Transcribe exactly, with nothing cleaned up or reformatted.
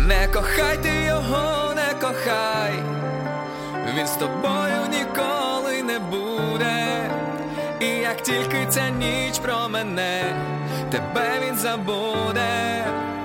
Не кохай ти його, не кохай, він з тобою ніколи не буде. І як тільки ця ніч промине, тебе він забуде.